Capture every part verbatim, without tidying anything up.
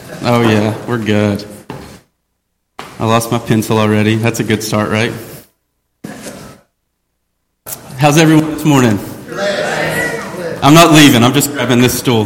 Oh, yeah, we're good. I lost my pencil already. That's a good start, right? How's everyone this morning? I'm not leaving. I'm just grabbing this stool.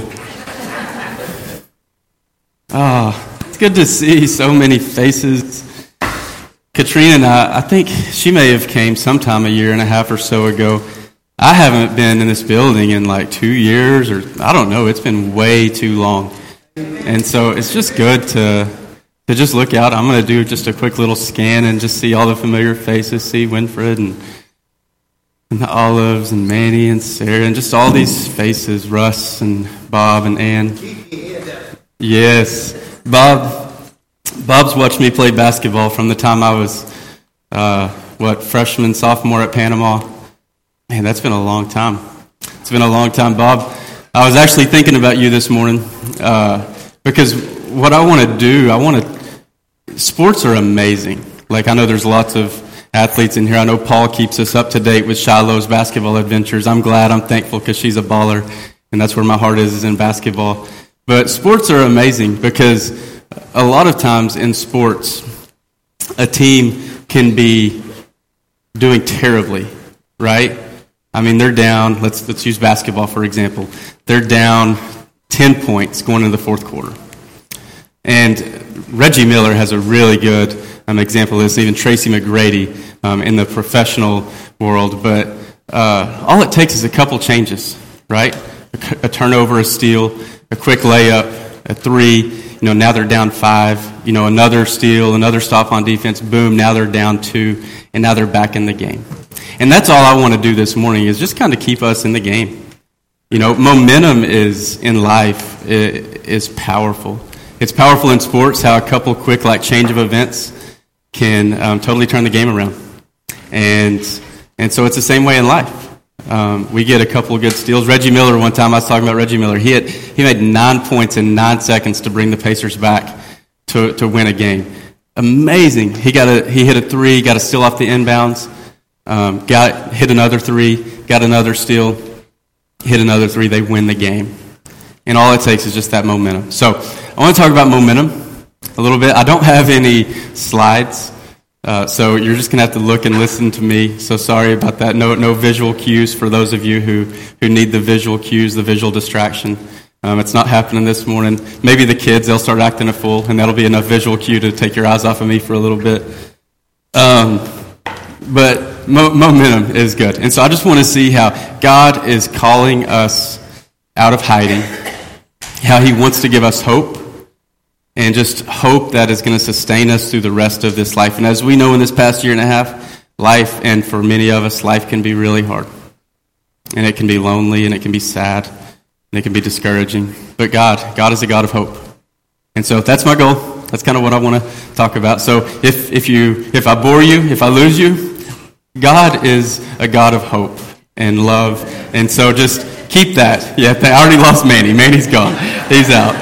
Oh, it's good to see so many faces. Katrina and I, I think she may have came sometime a year and a half or so ago. I haven't been in this building in like two years or I don't know. It's been way too long. And so it's just good to to just look out. I'm going to do just a quick little scan and just see all the familiar faces, see Winfred and, and the Olives and Manny and Sarah and just all these faces, Russ and Bob and Ann. Yes. Bob, Bob's watched me play basketball from the time I was, uh, what, freshman, sophomore at Panama. Man, that's been a long time. It's been a long time, Bob. I was actually thinking about you this morning uh, because what I want to do, I want to, sports are amazing. Like, I know there's lots of athletes in here. I know Paul keeps us up to date with Shiloh's basketball adventures. I'm glad, I'm thankful because she's a baller, and that's where my heart is, is in basketball. But sports are amazing because a lot of times in sports, a team can be doing terribly, right? I mean, they're down, let's let's use basketball for example. They're down ten points going into the fourth quarter. And Reggie Miller has a really good um, example of this, even Tracy McGrady um, in the professional world. But uh, all it takes is a couple changes, right? A, a turnover, a steal, a quick layup, a three. You know, now they're down five. You know, another steal, another stop on defense. Boom, now they're down two, and now they're back in the game. And that's all I want to do this morning is just kind of keep us in the game. You know, momentum is in life is powerful. It's powerful in sports how a couple quick like change of events can um, totally turn the game around. And and so it's the same way in life. Um, we get a couple of good steals. Reggie Miller, one time I was talking about Reggie Miller. He had he made nine points in nine seconds to bring the Pacers back to to win a game. Amazing. He got a he hit a three, got a steal off the inbounds. Um, got hit another three, got another steal, hit another three, they win the game. And all it takes is just that momentum. So I want to talk about momentum a little bit. I don't have any slides, uh, so you're just going to have to look and listen to me. So sorry about that. No no visual cues for those of you who, who need the visual cues, the visual distraction. Um, it's not happening this morning. Maybe the kids, they'll start acting a fool, and that'll be enough visual cue to take your eyes off of me for a little bit. Um, but... Mo- momentum is good. And so I just want to see how God is calling us out of hiding, how he wants to give us hope, and just hope that is going to sustain us through the rest of this life. And as we know in this past year and a half, life, and for many of us, life can be really hard. And it can be lonely, and it can be sad, and it can be discouraging. But God, God is a God of hope. And so that's my goal. That's kind of what I want to talk about. So if, if you, if I bore you, if I lose you, God is a God of hope and love, and so just keep that. Yeah, I already lost Manny. Manny's gone. He's out.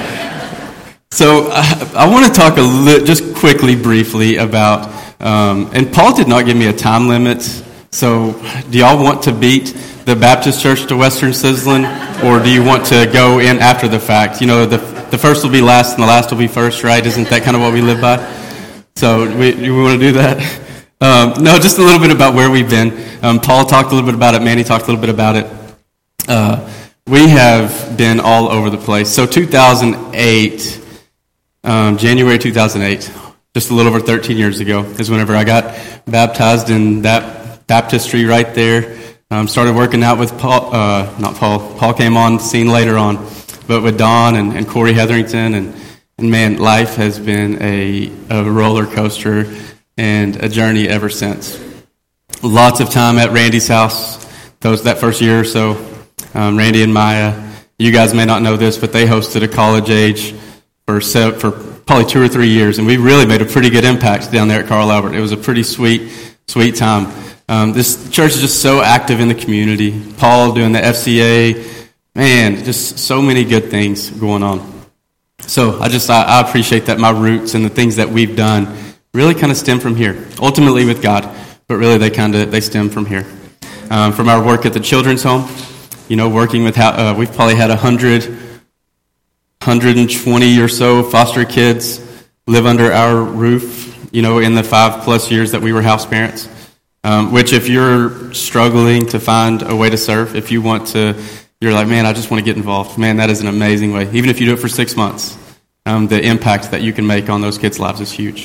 So I, I want to talk a li- just quickly, briefly about, um, and Paul did not give me a time limit, so do y'all want to beat the Baptist Church to Western Sizzlin', or do you want to go in after the fact? You know, the the first will be last and the last will be first, right? Isn't that kind of what we live by? So we, we want to do that? Um, no, just a little bit about where we've been. Um, Paul talked a little bit about it. Manny talked a little bit about it. Uh, we have been all over the place. So two thousand eight, um, January two thousand eight, just a little over thirteen years ago, is whenever I got baptized in that baptistry right there. Um, started working out with Paul, uh, not Paul. Paul came on the scene later on, but with Don and, and Corey Hetherington. And, and man, life has been a, a roller coaster and a journey ever since. Lots of time at Randy's house, those that first year or so. Um, Randy and Maya, you guys may not know this, but they hosted a college age for for probably two or three years, and we really made a pretty good impact down there at Carl Albert. It was a pretty sweet, sweet time. Um, this church is just so active in the community. Paul doing the F C A, man, just so many good things going on. So I just I, I appreciate that my roots and the things that we've done really kind of stem from here, ultimately with God, but really they kind of they stem from here. Um, from our work at the children's home, you know, working with how uh, we've probably had a hundred, hundred twenty or so foster kids live under our roof, you know, in the five plus years that we were house parents. Um, which if you're struggling to find a way to serve, if you want to, you're like, man, I just want to get involved. Man, that is an amazing way. Even if you do it for six months, um, the impact that you can make on those kids' lives is huge.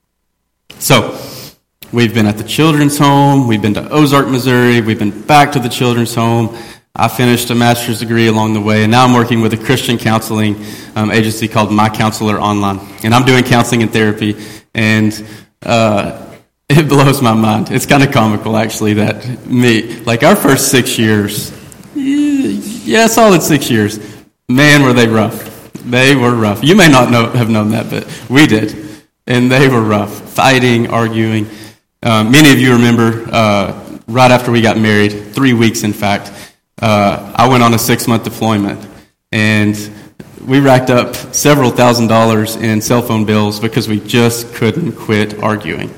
So, we've been at the children's home. We've been to Ozark, Missouri. We've been back to the children's home. I finished a master's degree along the way, and now I'm working with a Christian counseling um, agency called My Counselor Online. And I'm doing counseling and therapy, and uh, it blows my mind. It's kind of comical, actually, that me, like our first six years, yeah, solid six years, man, were they rough. They were rough. You may not know, have known that, but we did. And they were rough, fighting, arguing. Um, many of you remember, uh, right after we got married, three weeks in fact, uh, I went on a six-month deployment. And we racked up several thousand dollars in cell phone bills because we just couldn't quit arguing.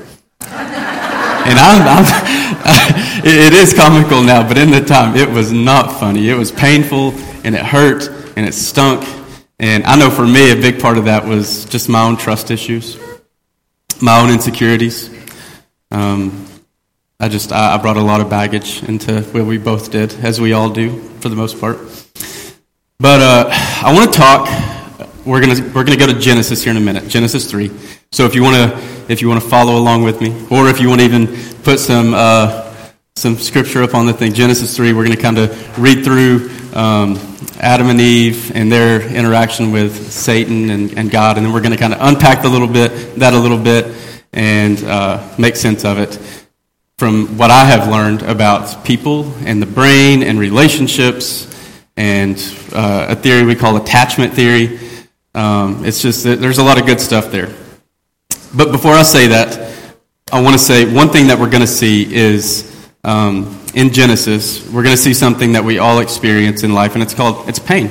And I'm, I'm it is comical now, but in the time, it was not funny. It was painful, and it hurt, and it stunk. And I know for me, a big part of that was just my own trust issues, my own insecurities. Um, I just, I, I brought a lot of baggage into what we both did, as we all do, for the most part. But uh, I want to talk. We're gonna we're gonna go to Genesis here in a minute, Genesis three. So if you want to if you want to follow along with me, or if you want to even put some uh, some scripture up on the thing, Genesis three. We're going to kind of read through um, Adam and Eve and their interaction with Satan and, and God, and then we're going to kind of unpack a little bit that a little bit and uh, make sense of it from what I have learned about people and the brain and relationships and uh, a theory we call attachment theory. Um, it's just that there's a lot of good stuff there. But before I say that, I want to say one thing that we're going to see is um, in Genesis, we're going to see something that we all experience in life, and it's called, it's pain.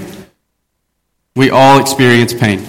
We all experience pain.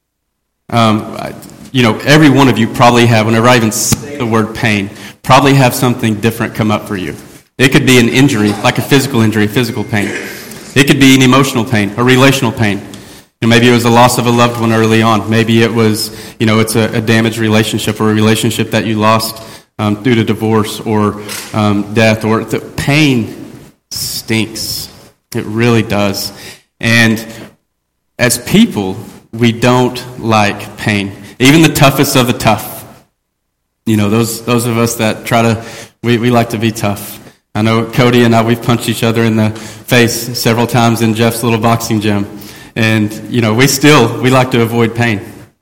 Um, you know, every one of you probably have, whenever I even say the word pain, probably have something different come up for you. It could be an injury, like a physical injury, physical pain. It could be an emotional pain, a relational pain. You know, maybe it was the loss of a loved one early on. Maybe it was, you know, it's a, a damaged relationship or a relationship that you lost um, due to divorce or um, death. Or the pain stinks. It really does. And as people, we don't like pain. Even the toughest of the tough. You know, those those of us that try to, we, we like to be tough. I know Cody and I, we've punched each other in the face several times in Jeff's little boxing gym. And, you know, we still, we like to avoid pain.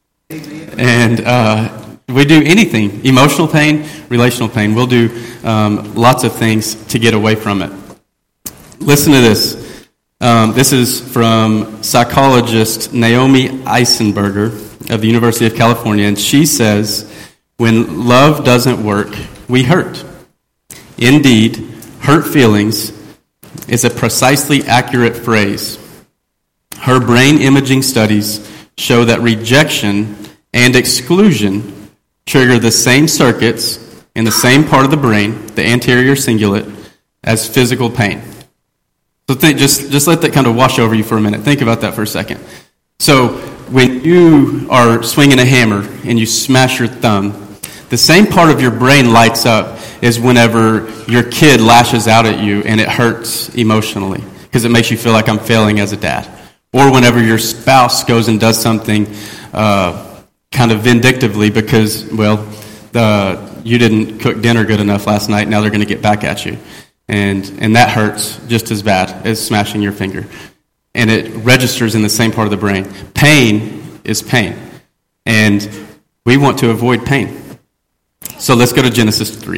And uh, we do anything, emotional pain, relational pain. We'll do um, lots of things to get away from it. Listen to this. Um, this is from psychologist Naomi Eisenberger of the University of California. And she says, when love doesn't work, we hurt. Indeed, hurt feelings is a precisely accurate phrase. Her brain imaging studies show that rejection and exclusion trigger the same circuits in the same part of the brain, the anterior cingulate, as physical pain. So think, just, just let that kind of wash over you for a minute. Think about that for a second. So when you are swinging a hammer and you smash your thumb, the same part of your brain lights up as whenever your kid lashes out at you and it hurts emotionally because it makes you feel like I'm failing as a dad. Or whenever your spouse goes and does something uh, kind of vindictively because, well, the, you didn't cook dinner good enough last night, now they're going to get back at you. And and that hurts just as bad as smashing your finger. And it registers in the same part of the brain. Pain is pain. And we want to avoid pain. So let's go to Genesis three.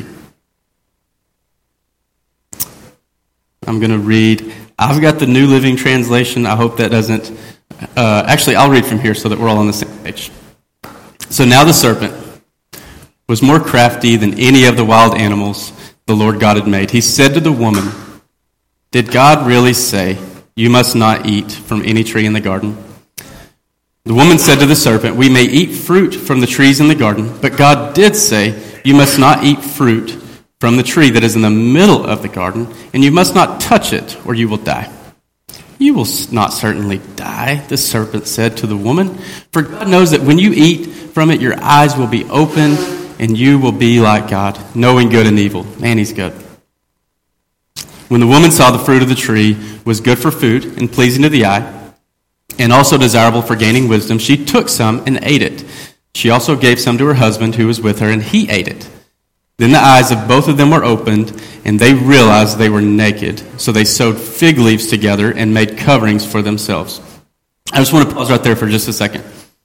I'm going to read. I've got the New Living Translation. I hope that doesn't... Uh, actually, I'll read from here so that we're all on the same page. So now the serpent was more crafty than any of the wild animals the Lord God had made. He said to the woman, "Did God really say, 'You must not eat from any tree in the garden?' The woman said to the serpent, 'We may eat fruit from the trees in the garden, but God did say, you must not eat fruit from the tree that is in the middle of the garden, and you must not touch it, or you will die.' "You will not certainly die," the serpent said to the woman. "For God knows that when you eat from it, your eyes will be opened, and you will be like God, knowing good and evil." Man, he's good. When the woman saw the fruit of the tree was good for food and pleasing to the eye, and also desirable for gaining wisdom, she took some and ate it. She also gave some to her husband who was with her, and he ate it. Then the eyes of both of them were opened, and they realized they were naked. So they sewed fig leaves together and made coverings for themselves. I just want to pause right there for just a second,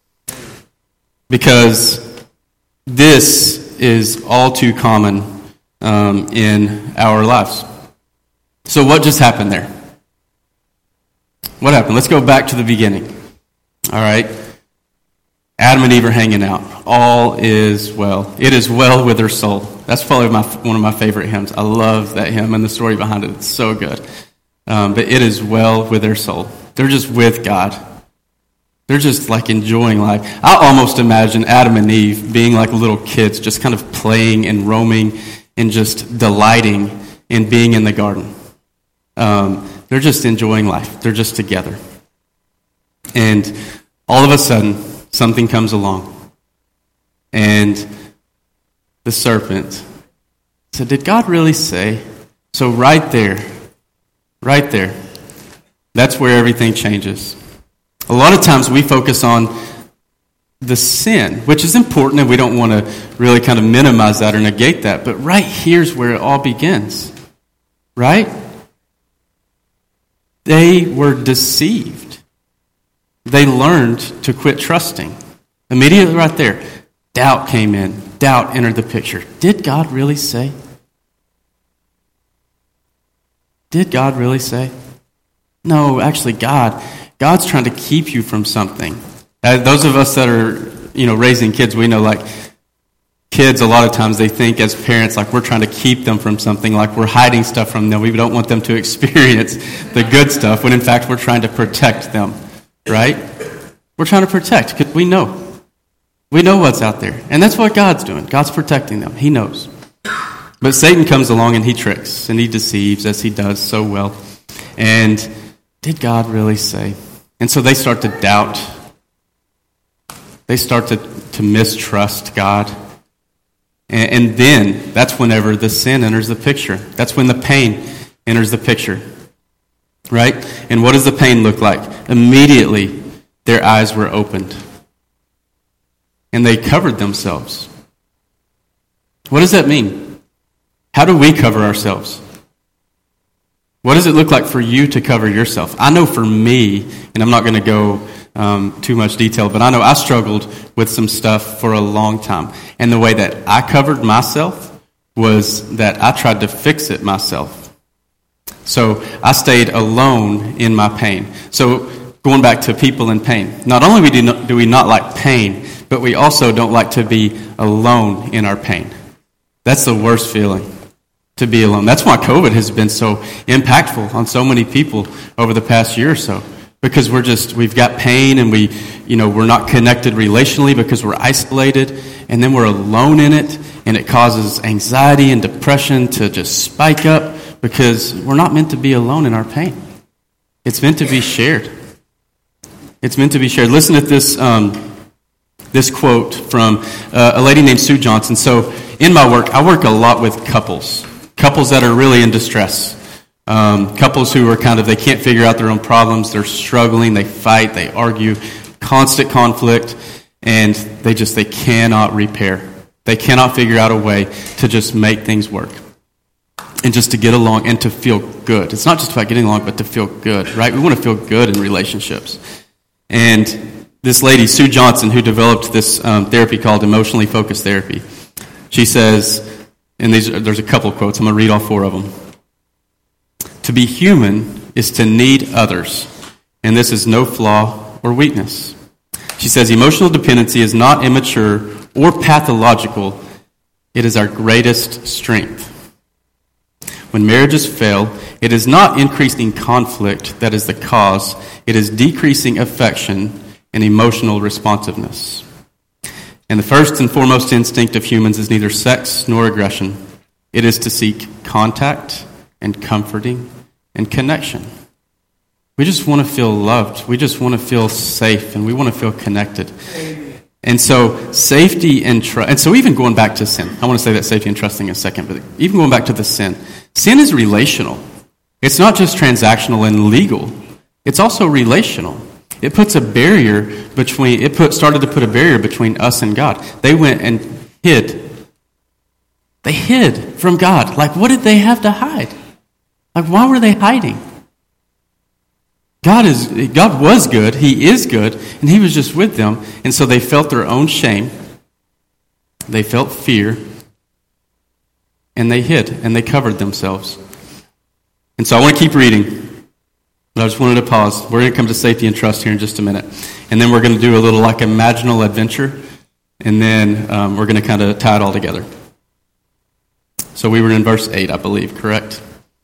because this is all too common um, in our lives. So what just happened there? What happened? Let's go back to the beginning. All right. Adam and Eve are hanging out. All is well. It is well with their soul. That's probably my, one of my favorite hymns. I love that hymn and the story behind it. It's so good. Um, but it is well with their soul. They're just with God. They're just like enjoying life. I almost imagine Adam and Eve being like little kids, just kind of playing and roaming and just delighting in being in the garden. Um, they're just enjoying life. They're just together. And all of a sudden, something comes along. And the serpent said, "Did God really say?" So right there, right there, that's where everything changes. A lot of times we focus on the sin, which is important, and we don't want to really kind of minimize that or negate that. But right here's where it all begins, right? They were deceived. They learned to quit trusting. Immediately right there, doubt came in. Doubt entered the picture. Did God really say? Did God really say? No, actually, God, God's trying to keep you from something. Uh, those of us that are, you know, raising kids, we know, like, kids, a lot of times they think as parents, like, we're trying to keep them from something, like we're hiding stuff from them. We don't want them to experience the good stuff, when in fact we're trying to protect them, right? We're trying to protect, because we know. We know what's out there. And that's what God's doing. God's protecting them. He knows. But Satan comes along and he tricks and he deceives, as he does so well. And did God really say? And so they start to doubt. They start to, to mistrust God. And, and then that's whenever the sin enters the picture. That's when the pain enters the picture. Right? And what does the pain look like? Immediately, their eyes were opened. And they covered themselves. What does that mean? How do we cover ourselves? What does it look like for you to cover yourself? I know for me, and I'm not going to go um, too much detail, but I know I struggled with some stuff for a long time. And the way that I covered myself was that I tried to fix it myself. So I stayed alone in my pain. So going back to people in pain, not only do, not, do we not like pain, but we also don't like to be alone in our pain. That's the worst feeling, to be alone. That's why COVID has been so impactful on so many people over the past year or so. Because we're just, we've got pain and we, you know, we're not connected relationally because we're isolated, and then we're alone in it, and it causes anxiety and depression to just spike up because we're not meant to be alone in our pain. It's meant to be shared. It's meant to be shared. Listen to this um, this quote from uh, a lady named Sue Johnson. So in my work, I work a lot with couples, couples that are really in distress, um, couples who are kind of, they can't figure out their own problems, they're struggling, they fight, they argue, constant conflict, and they just, they cannot repair. They cannot figure out a way to just make things work and just to get along and to feel good. It's not just about getting along, but to feel good, right? We want to feel good in relationships. And this lady, Sue Johnson, who developed this um, therapy called emotionally focused therapy, she says, and these, there's a couple quotes, I'm going to read all four of them. To be human is to need others, and this is no flaw or weakness. She says, emotional dependency is not immature or pathological. It is our greatest strength. When marriages fail, it is not increasing conflict that is the cause. It is decreasing affection and emotional responsiveness. And the first and foremost instinct of humans is neither sex nor aggression. It is to seek contact and comforting and connection. We just want to feel loved. We just want to feel safe, and we want to feel connected. And so safety and trust, and so even going back to sin, I want to say that safety and trusting in a second, but even going back to the sin, sin is relational. It's not just transactional and legal. It's also relational. It puts a barrier between, it put started to put a barrier between us and God. They went and hid. They hid from God. Like, what did they have to hide? Like, why were they hiding? God is God was good, He is good, and He was just with them, and so they felt their own shame, they felt fear, and they hid, and they covered themselves. And so I want to keep reading, but I just wanted to pause. We're going to come to safety and trust here in just a minute, and then we're going to do a little like imaginal adventure, and then um, we're going to kind of tie it all together. So we were in verse eight, I believe, correct?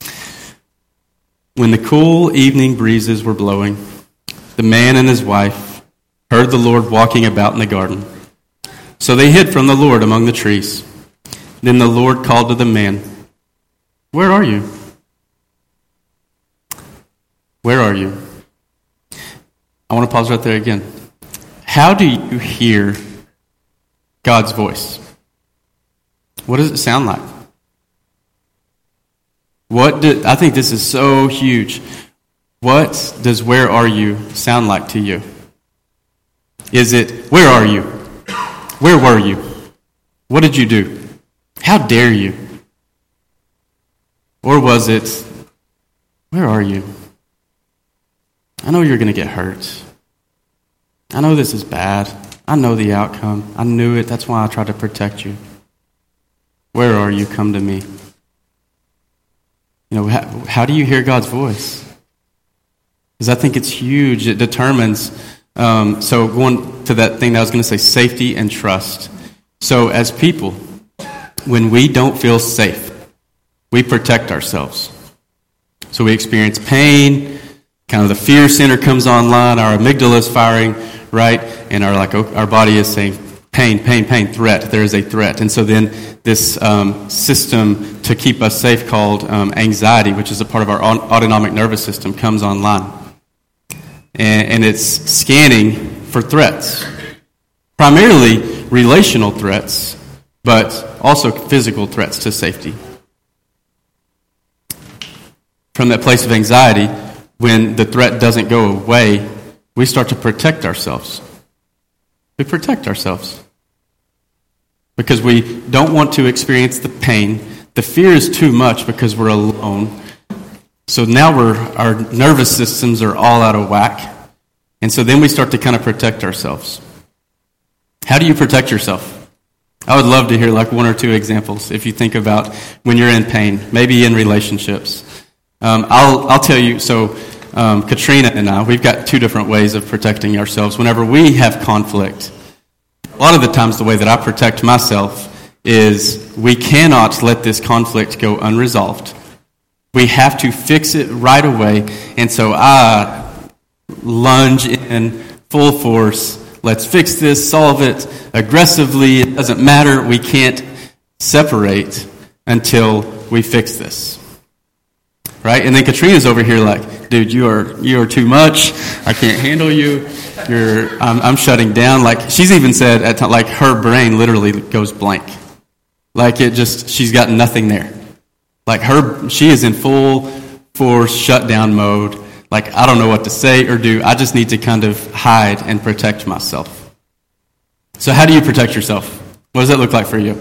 When the cool evening breezes were blowing, the man and his wife heard the Lord walking about in the garden. So they hid from the Lord among the trees. Then the Lord called to the man, "Where are you? Where are you?" I want to pause right there again. How do you hear God's voice? What does it sound like? What do, I think this is so huge. What does "where are you" sound like to you? Is it, "Where are you? Where were you? What did you do? How dare you?" Or was it, "Where are you? I know you're going to get hurt. I know this is bad. I know the outcome. I knew it. That's why I tried to protect you. Where are you? Come to me." You know, how, how do you hear God's voice? Because I think it's huge. It determines, um, so going to that thing that I was going to say, safety and trust. So as people, when we don't feel safe, we protect ourselves. So we experience pain, kind of the fear center comes online, our amygdala is firing, right? And our like our body is saying, pain, pain, pain, threat. There is a threat. And so then this um, system to keep us safe called um, anxiety, which is a part of our autonomic nervous system, comes online. And, and it's scanning for threats. Primarily relational threats, but also physical threats to safety. From that place of anxiety, when the threat doesn't go away, we start to protect ourselves. We protect ourselves. Because we don't want to experience the pain. The fear is too much because we're alone. So now we're our nervous systems are all out of whack. And so then we start to kind of protect ourselves. How do you protect yourself? I would love to hear like one or two examples if you think about when you're in pain, maybe in relationships. Um, I'll I'll tell you, so um, Katrina and I, we've got two different ways of protecting ourselves. Whenever we have conflict, a lot of the times the way that I protect myself is we cannot let this conflict go unresolved. We have to fix it right away. And so I lunge in full force. Let's fix this, solve it aggressively. It doesn't matter. We can't separate until we fix this. Right? And then Katrina's over here like, dude, you are you are too much. I can't handle you. You're I'm, I'm shutting down. Like she's even said at t- like her brain literally goes blank. Like it just she's got nothing there. Like her she is in full force shutdown mode. Like I don't know what to say or do. I just need to kind of hide and protect myself. So how do you protect yourself? What does that look like for you?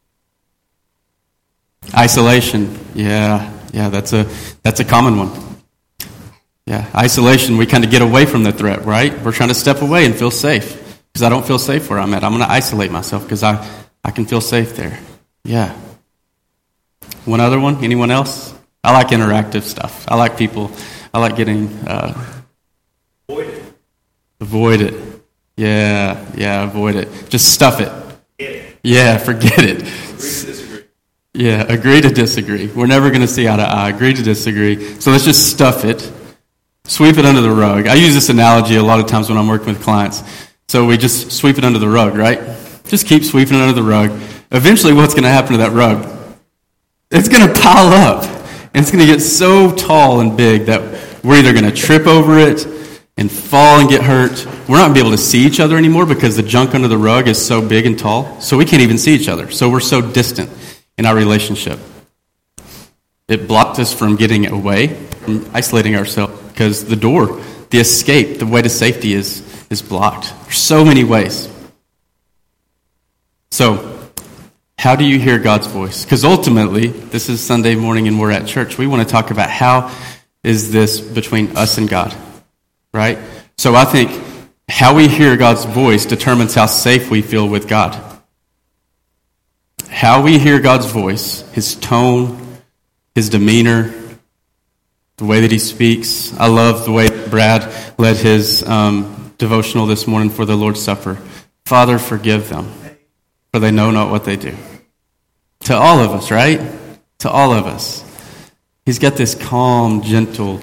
Isolation. Yeah. Yeah, that's a that's a common one. Yeah, isolation, we kind of get away from the threat, right? We're trying to step away and feel safe because I don't feel safe where I'm at. I'm going to isolate myself because I, I can feel safe there. Yeah. One other one? Anyone else? I like interactive stuff. I like people. I like getting... Uh, avoid it. Avoid it. Yeah, yeah, avoid it. Just stuff it. Forget it. Yeah, forget it. Agree to disagree. Yeah, agree to disagree. We're never going to see eye to eye. Agree to disagree. So let's just stuff it. Sweep it under the rug. I use this analogy a lot of times when I'm working with clients. So we just sweep it under the rug, right? Just keep sweeping it under the rug. Eventually, what's going to happen to that rug? It's going to pile up. And it's going to get so tall and big that we're either going to trip over it and fall and get hurt. We're not going to be able to see each other anymore because the junk under the rug is so big and tall. So we can't even see each other. So we're so distant in our relationship. It blocked us from getting away, from isolating ourselves, because the door, the escape, the way to safety is, is blocked. There's so many ways. So, how do you hear God's voice? Because ultimately, this is Sunday morning and we're at church. We want to talk about how is this between us and God, right? So I think how we hear God's voice determines how safe we feel with God. How we hear God's voice, his tone, his demeanor, the way that he speaks. I love the way Brad led his um, devotional this morning for the Lord's Supper. Father, forgive them, for they know not what they do. To all of us, right? To all of us. He's got this calm, gentle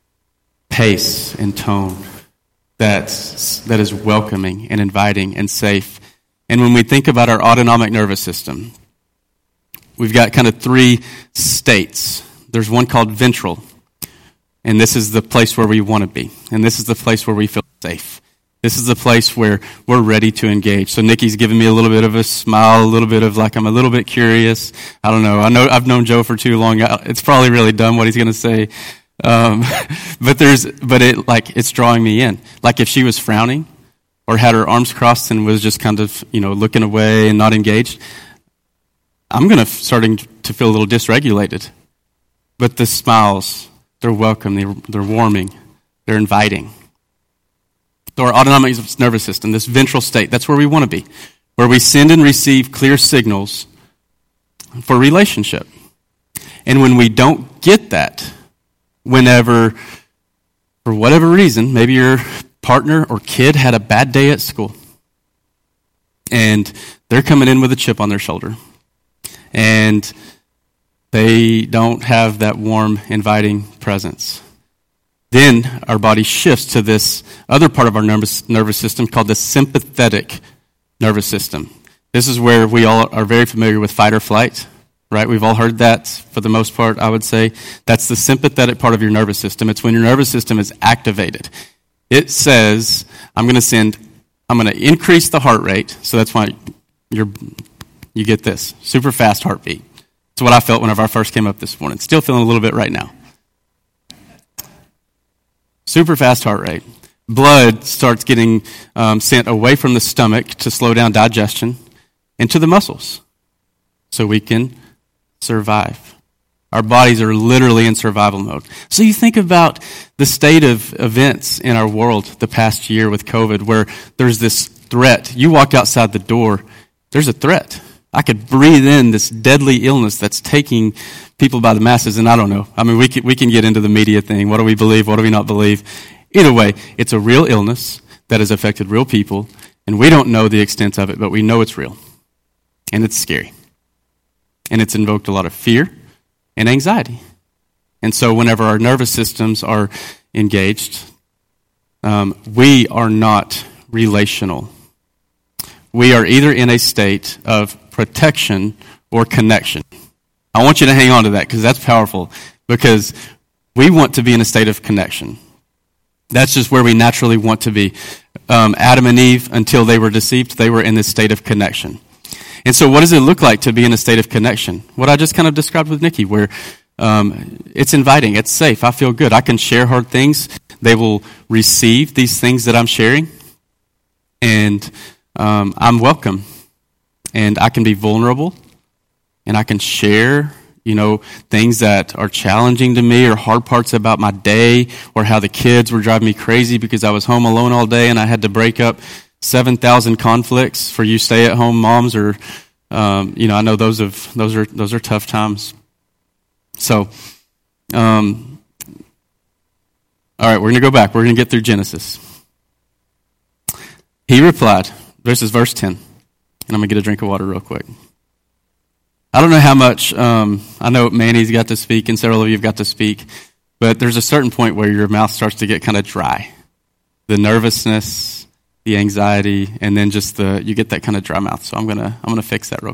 pace and tone that's, that is welcoming and inviting and safe. And when we think about our autonomic nervous system, we've got kind of three states. There's one called ventral, and this is the place where we want to be. And this is the place where we feel safe. This is the place where we're ready to engage. So Nikki's giving me a little bit of a smile, a little bit of like I'm a little bit curious. I don't know. I know I've known Joe for too long. It's probably really dumb what he's going to say. Um, but there's, but it like it's drawing me in. Like if she was frowning or had her arms crossed and was just kind of, you know, looking away and not engaged, I'm going to starting to feel a little dysregulated. But the smiles, they're welcome, they're, they're warming, they're inviting. So our autonomic nervous system, this ventral state, that's where we want to be, where we send and receive clear signals for relationship. And when we don't get that, whenever, for whatever reason, maybe your partner or kid had a bad day at school, and they're coming in with a chip on their shoulder, and they don't have that warm, inviting presence. Then our body shifts to this other part of our nervous, nervous system called the sympathetic nervous system. This is where we all are very familiar with fight or flight, right? We've all heard that for the most part, I would say. That's the sympathetic part of your nervous system. It's when your nervous system is activated. It says, I'm going to send, I'm going to increase the heart rate. So that's why you're, you get this super fast heartbeat. It's what I felt whenever I first came up this morning. Still feeling a little bit right now. Super fast heart rate. Blood starts getting um, sent away from the stomach to slow down digestion into the muscles so we can survive. Our bodies are literally in survival mode. So you think about the state of events in our world the past year with COVID where there's this threat. You walk outside the door, there's a threat. I could breathe in this deadly illness that's taking people by the masses, and I don't know. I mean, we can, we can get into the media thing. What do we believe? What do we not believe? Either way, it's a real illness that has affected real people, and we don't know the extent of it, but we know it's real, and it's scary, and it's invoked a lot of fear and anxiety. And so whenever our nervous systems are engaged, um, we are not relational. We are either in a state of protection or connection. I want you to hang on to that because that's powerful, because we want to be in a state of connection. That's just where we naturally want to be. Um, Adam and Eve, until they were deceived, they were in this state of connection. And so what does it look like to be in a state of connection? What I just kind of described with Nikki, where um, it's inviting, it's safe, I feel good. I can share hard things. They will receive these things that I'm sharing. And um, I'm welcome. And I can be vulnerable. And I can share, you know, things that are challenging to me or hard parts about my day or how the kids were driving me crazy because I was home alone all day and I had to break up seven thousand conflicts for you stay-at-home moms or, um, you know, I know those of those are those are tough times. So, um, all right, we're going to go back. We're going to get through Genesis. He replied, this is verse ten, and I'm going to get a drink of water real quick. I don't know how much, um, I know Manny's got to speak and several of you have got to speak, but there's a certain point where your mouth starts to get kind of dry. The nervousness, the anxiety, and then just the, you get that kind of dry mouth. So I'm going to, I'm going to fix that real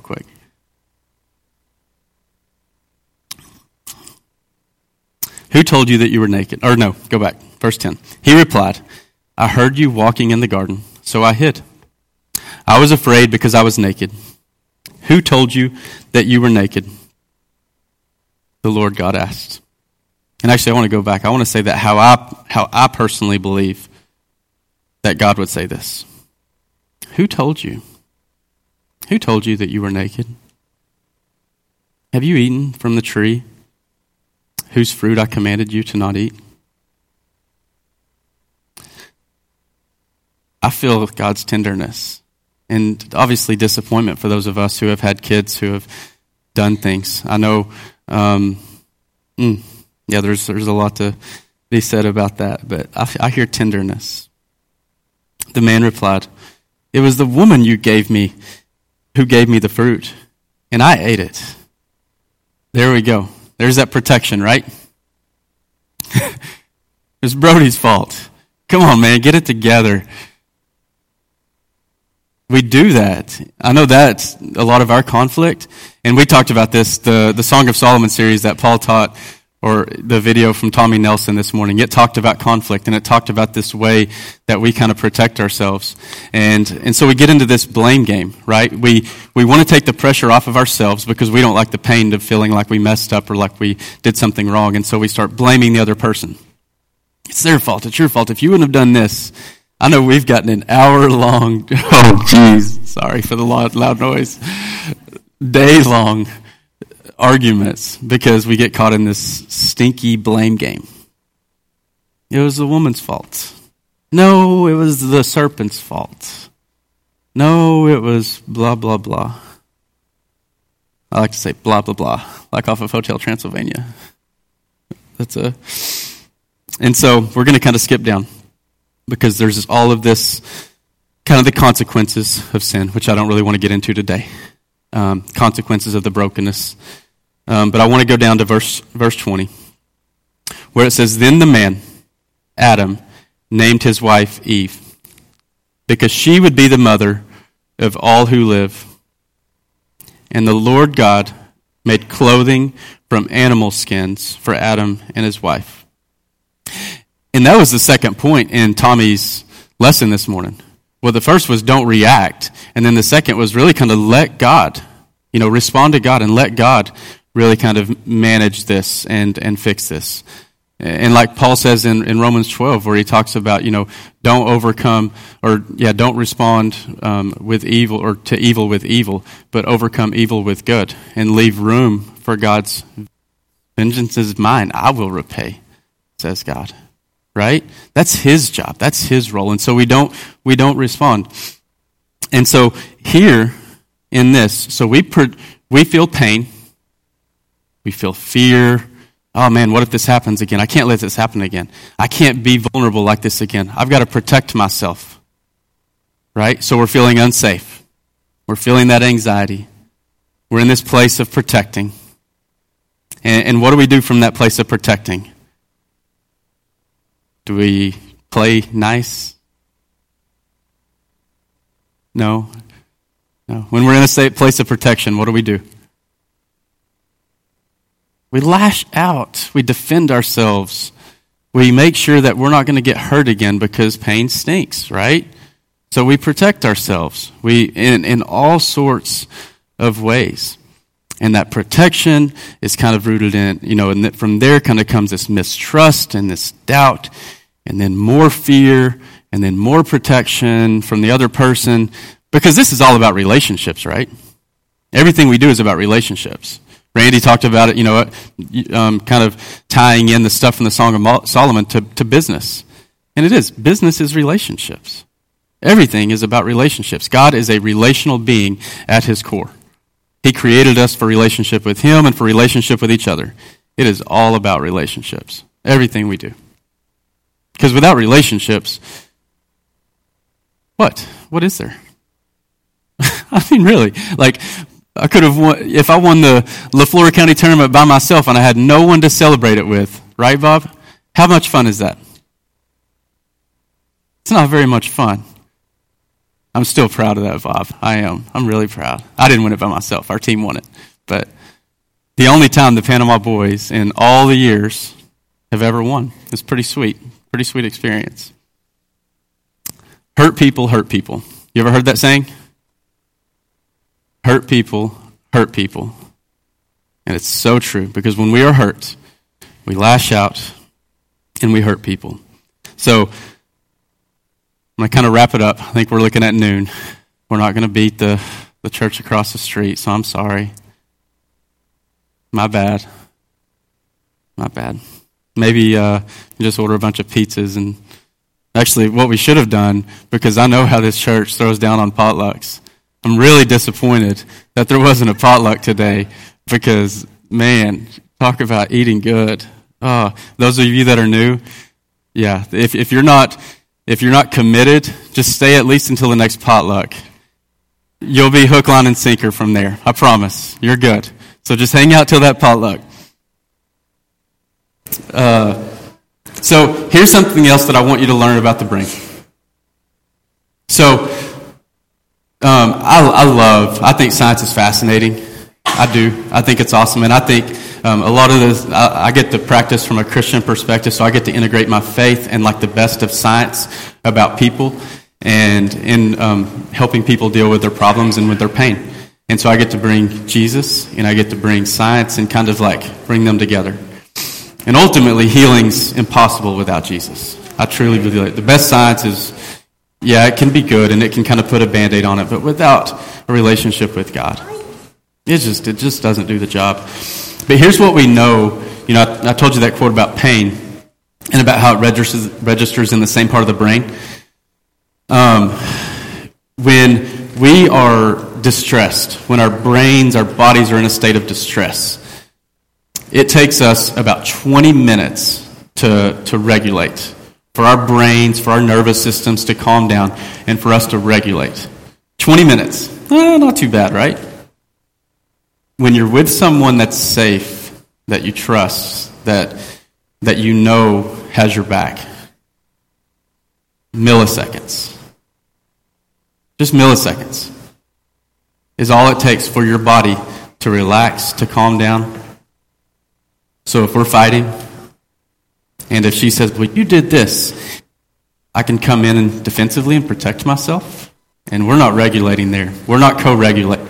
Who told you that you were naked? Or no, go back, verse ten. He replied, I heard you walking in the garden, so I hid. I was afraid because I was naked. Who told you that you were naked? The Lord God asked. And actually, I want to go back. I want to say that how I how I personally believe that God would say this. Who told you? Who told you that you were naked? Have you eaten from the tree whose fruit I commanded you to not eat? I feel God's tenderness and obviously disappointment for those of us who have had kids who have done things. I know, um, mm, yeah, there's there's a lot to be said about that, but I, I hear tenderness. The man replied, it was the woman you gave me who gave me the fruit, and I ate it. There we go. There's that protection, right? It's Brody's fault. Come on, man, get it together. We do that. I know that's a lot of our conflict, and we talked about this, the, the Song of Solomon series that Paul taught, or the video from Tommy Nelson this morning. It talked about conflict, and it talked about this way that we kind of protect ourselves. And and so we get into this blame game, right? We we want to take the pressure off of ourselves because we don't like the pain of feeling like we messed up or like we did something wrong, and so we start blaming the other person. It's their fault. It's your fault. If you wouldn't have done this. I know we've gotten an hour-long, oh, jeez, sorry for the loud, loud noise, day-long arguments because we get caught in this stinky blame game. It was the woman's fault. No, it was the serpent's fault. No, it was blah, blah, blah. I like to say blah, blah, blah, like off of Hotel Transylvania. That's a, and so we're going to kind of skip down because there's all of this, kind of the consequences of sin, which I don't really want to get into today. Um, consequences of the brokenness. Um, but I want to go down to verse verse twenty, where it says, Then the man, Adam, named his wife Eve, because she would be the mother of all who live. And the Lord God made clothing from animal skins for Adam and his wife. And that was the second point in Tommy's lesson this morning. Well, the first was don't react. And then the second was really kind of let God, you know, respond to God and let God really kind of manage this and, and fix this. And like Paul says in, in Romans twelve, where he talks about, you know, don't overcome, or yeah, don't respond um, with evil or to evil with evil, but overcome evil with good and leave room for God's vengeance is mine. I will repay, says God. Right? That's his job. That's his role. And so we don't we don't respond. And so here in this, so we per, we feel pain. We feel fear. Oh man, what if this happens again? I can't let this happen again. I can't be vulnerable like this again. I've got to protect myself. Right? So we're feeling unsafe. We're feeling that anxiety. We're in this place of protecting. And, and what do we do from that place of protecting? Do we play nice? No. No. When we're in a safe place of protection, what do we do? We lash out. We defend ourselves. We make sure that we're not going to get hurt again because pain stinks, right? So we protect ourselves. We in, in all sorts of ways. And that protection is kind of rooted in, you know, and that from there kind of comes this mistrust and this doubt, and then more fear, and then more protection from the other person, because this is all about relationships, right? Everything we do is about relationships. Randy talked about it, you know, um, kind of tying in the stuff from the Song of Solomon to, to business. And it is. Business is relationships. Everything is about relationships. God is a relational being at his core. He created us for relationship with him and for relationship with each other. It is all about relationships. Everything we do. Because without relationships, what? What is there? I mean, really, like, I could have won, if I won the LaFleur County tournament by myself and I had no one to celebrate it with, right, Bob? How much fun is that? It's not very much fun. I'm still proud of that, Bob. I am. I'm really proud. I didn't win it by myself. Our team won it. But the only time the Panama boys in all the years have ever won. It's pretty sweet, pretty sweet experience. Hurt people hurt people. You ever heard that saying? Hurt people hurt people. And it's so true, because when we are hurt, we lash out and we hurt people. So I'm going to kind of wrap it up. I think we're looking at noon. We're not going to beat the, the church across the street, so I'm sorry. My bad. My bad. Maybe uh, you just order a bunch of pizzas. And actually, what we should have done, because I know how this church throws down on potlucks, I'm really disappointed that there wasn't a potluck today, because, man, talk about eating good. Oh, those of you that are new, yeah, if if you're not if you're not committed, just stay at least until the next potluck. You'll be hook, line, and sinker from there. I promise. You're good. So just hang out till that potluck. Uh, so here's something else that I want you to learn about the brain. So um, I, I love, I think science is fascinating. I do. I think it's awesome. And I think um, a lot of this, I, I get to practice from a Christian perspective, so I get to integrate my faith and like the best of science about people and in um, helping people deal with their problems and with their pain. And so I get to bring Jesus and I get to bring science and kind of like bring them together. And ultimately, healing's impossible without Jesus. I truly believe it. The best science is, yeah, it can be good and it can kind of put a Band-Aid on it, but without a relationship with God, it just it just doesn't do the job. But here's what we know. You know, I, I told you that quote about pain and about how it registers, registers in the same part of the brain. Um, when we are distressed, when our brains, our bodies are in a state of distress, it takes us about twenty minutes to, to regulate, for our brains, for our nervous systems to calm down, and for us to regulate. twenty minutes. Eh, not too bad, right? When you're with someone that's safe, that you trust, that that you know has your back, milliseconds, just milliseconds, is all it takes for your body to relax, to calm down. So if we're fighting, and if she says, well, you did this, I can come in and defensively and protect myself, and we're not regulating there. We're not co-regulating.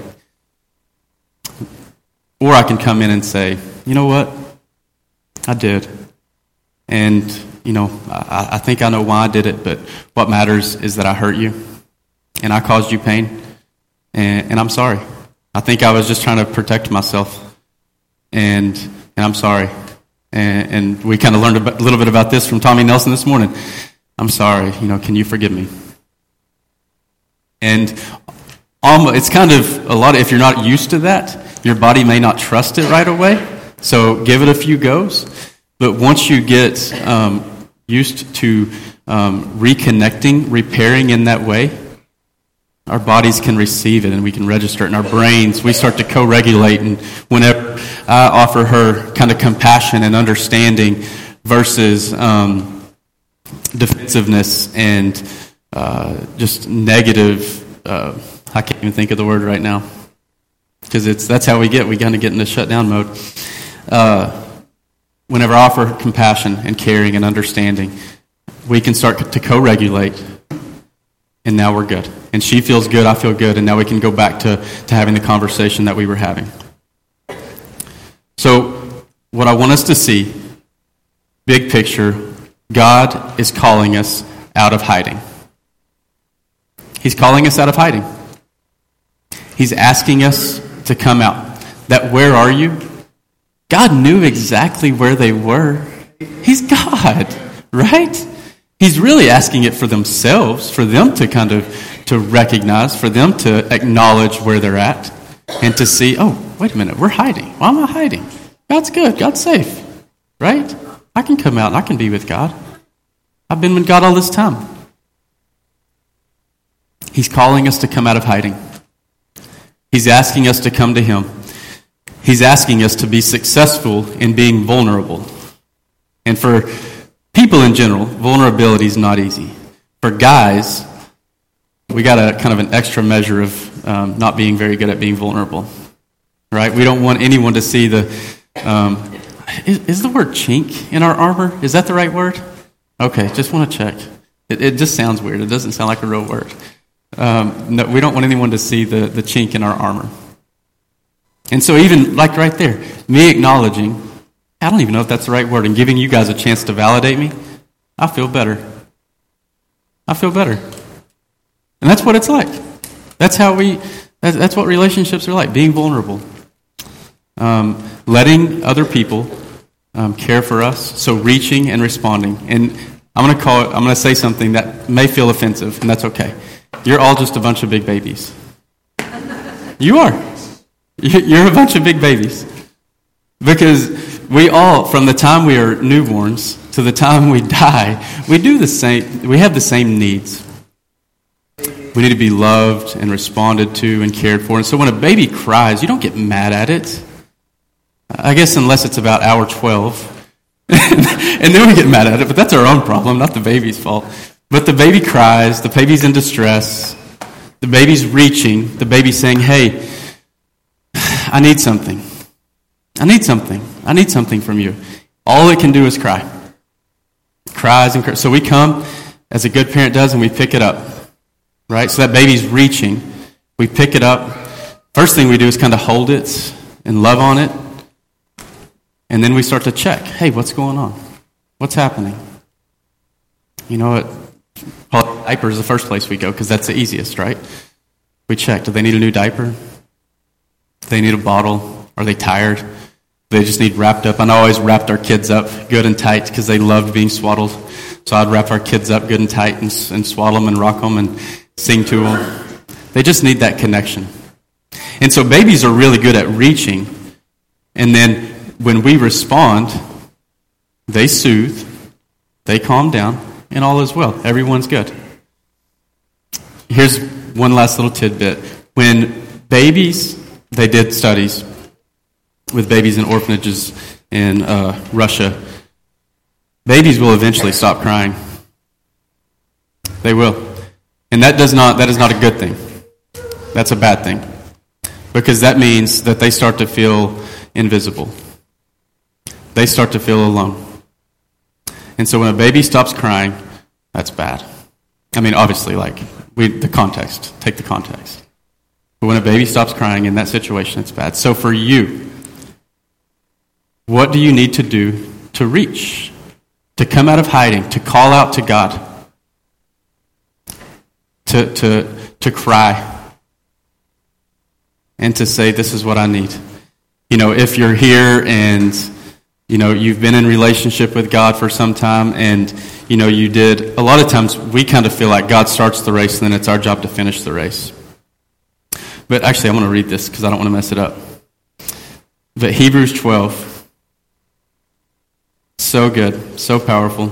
Or I can come in and say, you know what? I did. And, you know, I, I think I know why I did it, but what matters is that I hurt you, and I caused you pain, and, and I'm sorry. I think I was just trying to protect myself, and and I'm sorry. And, and we kind of learned a little bit about this from Tommy Nelson this morning. I'm sorry. You know, can you forgive me? And um, it's kind of a lot of, if you're not used to that, your body may not trust it right away. So give it a few goes. But once you get um, used to um, reconnecting, repairing in that way, our bodies can receive it and we can register it. In our brains, we start to co-regulate. And whenever I offer her kind of compassion and understanding versus um, defensiveness and uh, just negative, uh, I can't even think of the word right now, because it's that's how we get. We kind of get into shutdown mode. Uh, whenever I offer her compassion and caring and understanding, we can start to co-regulate. And now we're good. And she feels good, I feel good, and now we can go back to, to having the conversation that we were having. So what I want us to see, big picture, God is calling us out of hiding. He's calling us out of hiding. He's asking us to come out. That where are you? God knew exactly where they were. He's God, right? He's really asking it for themselves, for them to kind of to recognize, for them to acknowledge where they're at, and to see, oh, wait a minute, we're hiding. Why am I hiding? God's good. God's safe, right? I can come out and I can be with God. I've been with God all this time. He's calling us to come out of hiding. He's asking us to come to Him. He's asking us to be successful in being vulnerable. And for people in general, vulnerability is not easy. For guys, we got a kind of an extra measure of um, not being very good at being vulnerable, right? We don't want anyone to see the, um, is, is the word chink in our armor? Is that the right word? Okay, just want to check. It, it just sounds weird. It doesn't sound like a real word. Um, no, we don't want anyone to see the, the chink in our armor. And so even like right there, me acknowledging, I don't even know if that's the right word, and giving you guys a chance to validate me, I feel better. I feel better. And that's what it's like. That's how we, that's, that's what relationships are like, being vulnerable. Um, letting other people um, care for us, so reaching and responding. And I'm going to call it, I'm going to say something that may feel offensive, and that's okay. You're all just a bunch of big babies. You are. You're a bunch of big babies. Because we all, from the time we are newborns to the time we die, we do the same, we have the same needs. We need to be loved and responded to and cared for. And so when a baby cries, you don't get mad at it. I guess unless it's about hour twelve. And then we get mad at it, but that's our own problem, not the baby's fault. But the baby cries, the baby's in distress, the baby's reaching, the baby's saying, hey, I need something. I need something. I need something from you. All it can do is cry. Cries and cries. So we come, as a good parent does, and we pick it up. Right? So that baby's reaching. We pick it up. First thing we do is kind of hold it and love on it. And then we start to check. Hey, what's going on? What's happening? You know what? Diaper is the first place we go because that's the easiest, right? We check. Do they need a new diaper? Do they need a bottle? Are they tired? Do they just need wrapped up? And I always wrapped our kids up good and tight because they loved being swaddled. So I'd wrap our kids up good and tight and, and swaddle them and rock them and sing to them. They just need that connection. And so babies are really good at reaching. And then when we respond, they soothe, they calm down, and all is well. Everyone's good. Here's one last little tidbit. When babies, they did studies with babies in orphanages in uh, Russia. Babies will eventually stop crying. They will. And that does not that is not a good thing. That's a bad thing. Because that means that they start to feel invisible. They start to feel alone. And so when a baby stops crying, that's bad. I mean, obviously, like, we the context. Take the context. But when a baby stops crying in that situation, it's bad. So for you, what do you need to do to reach? To come out of hiding, to call out to God, to to to cry, and to say, this is what I need. You know, if you're here and, you know, you've been in relationship with God for some time and, you know, you did, a lot of times we kind of feel like God starts the race and then it's our job to finish the race. But actually, I'm going to read this because I don't want to mess it up. But Hebrews twelve. So good, so powerful.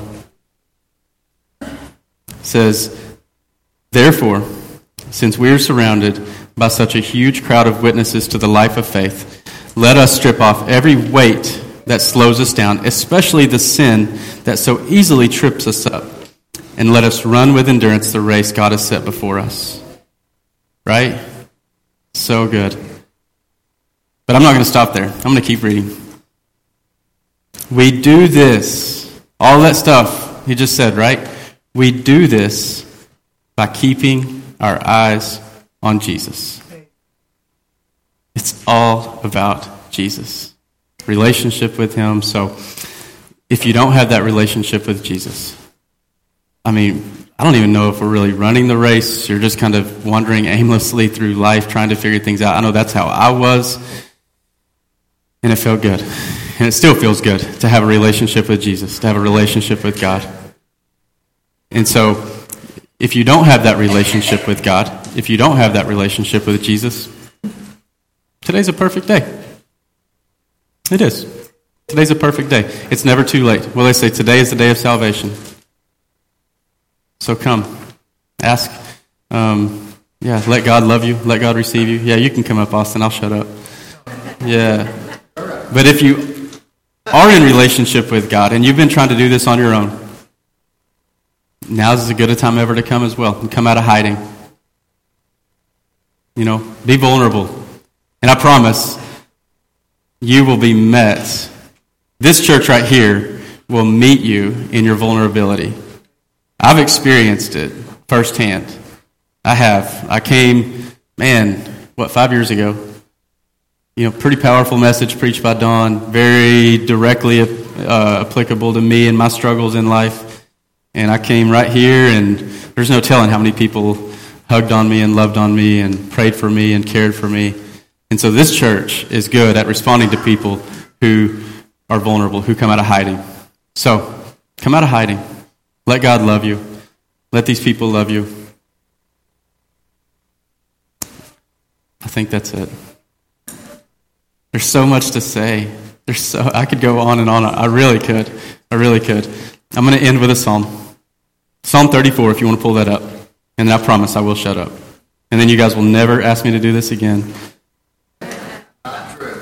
Says, therefore, since we are surrounded by such a huge crowd of witnesses to the life of faith, let us strip off every weight that slows us down, especially the sin that so easily trips us up, and let us run with endurance the race God has set before us. Right? So good. But I'm not going to stop there. I'm going to keep reading. We do this, all that stuff he just said, right? We do this by keeping our eyes on Jesus. It's all about Jesus. Relationship with him. So if you don't have that relationship with Jesus, I mean, I don't even know if we're really running the race. You're just kind of wandering aimlessly through life trying to figure things out. I know that's how I was, and it felt good. And it still feels good to have a relationship with Jesus, to have a relationship with God. And so, if you don't have that relationship with God, if you don't have that relationship with Jesus, today's a perfect day. It is. Today's a perfect day. It's never too late. Well, they say today is the day of salvation. So come. Ask. Um, yeah, let God love you. Let God receive you. Yeah, you can come up, Austin. I'll shut up. Yeah. But if you are in relationship with God, and you've been trying to do this on your own, now's as good a time ever to come as well, and come out of hiding. You know, be vulnerable. And I promise, you will be met This church right here will meet you in your vulnerability. I've experienced it firsthand. I have. I came, man, what, five years ago? You know, pretty powerful message preached by Don, very directly uh, applicable to me and my struggles in life. And I came right here, and there's no telling how many people hugged on me and loved on me and prayed for me and cared for me. And so this church is good at responding to people who are vulnerable, who come out of hiding. So, come out of hiding. Let God love you. Let these people love you. I think that's it. There's so much to say. There's so I could go on and on. I really could. I really could. I'm going to end with a psalm. Psalm thirty-four, if you want to pull that up. And then I promise I will shut up. And then you guys will never ask me to do this again. Not true.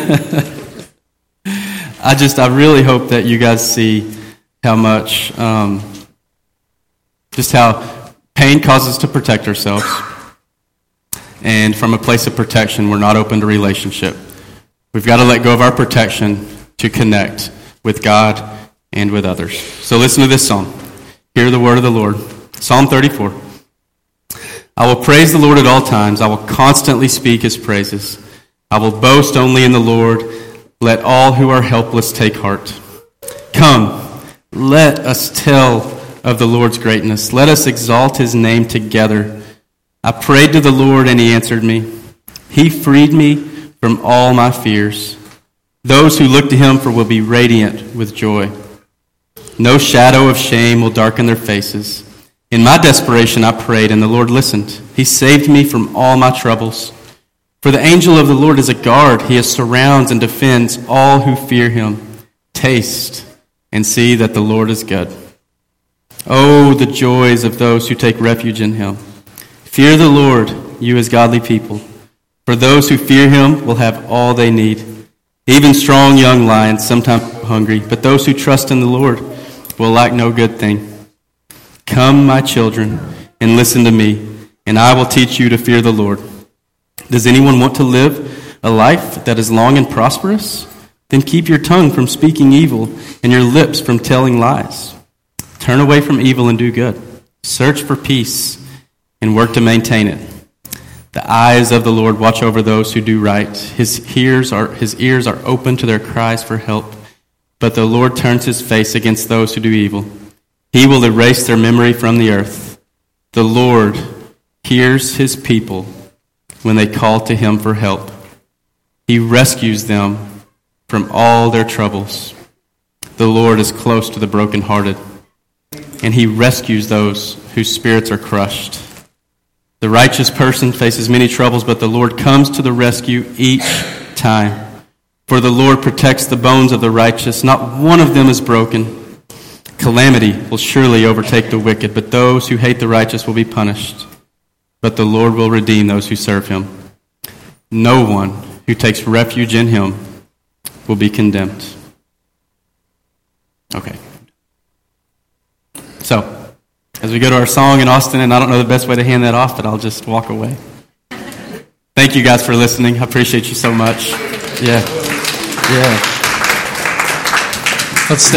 I just, I really hope that you guys see how much, um, just how pain causes us to protect ourselves. And from a place of protection, we're not open to relationship. We've got to let go of our protection to connect with God and with others. So listen to this psalm. Hear the word of the Lord. Psalm thirty-four. I will praise the Lord at all times. I will constantly speak his praises. I will boast only in the Lord. Let all who are helpless take heart. Come, let us tell of the Lord's greatness. Let us exalt his name together. I prayed to the Lord, and he answered me. He freed me from all my fears. Those who look to him for will be radiant with joy. No shadow of shame will darken their faces. In my desperation I prayed, and the Lord listened. He saved me from all my troubles. For the angel of the Lord is a guard. He surrounds and defends all who fear him. Taste and see that the Lord is good. Oh, the joys of those who take refuge in him. Fear the Lord, you as godly people. For those who fear him will have all they need. Even strong young lions sometimes go hungry, but those who trust in the Lord will lack no good thing. Come, my children, and listen to me, and I will teach you to fear the Lord. Does anyone want to live a life that is long and prosperous? Then keep your tongue from speaking evil and your lips from telling lies. Turn away from evil and do good. Search for peace and work to maintain it. The eyes of the Lord watch over those who do right. His ears are, his ears are open to their cries for help. But the Lord turns his face against those who do evil. He will erase their memory from the earth. The Lord hears his people when they call to him for help. He rescues them from all their troubles. The Lord is close to the brokenhearted, and he rescues those whose spirits are crushed. The righteous person faces many troubles, but the Lord comes to the rescue each time. For the Lord protects the bones of the righteous. Not one of them is broken. Calamity will surely overtake the wicked, but those who hate the righteous will be punished. But the Lord will redeem those who serve him. No one who takes refuge in him will be condemned. Okay. So, as we go to our song in Austin, and I don't know the best way to hand that off, but I'll just walk away. Thank you guys for listening. I appreciate you so much. Yeah. Yeah. Let's stand.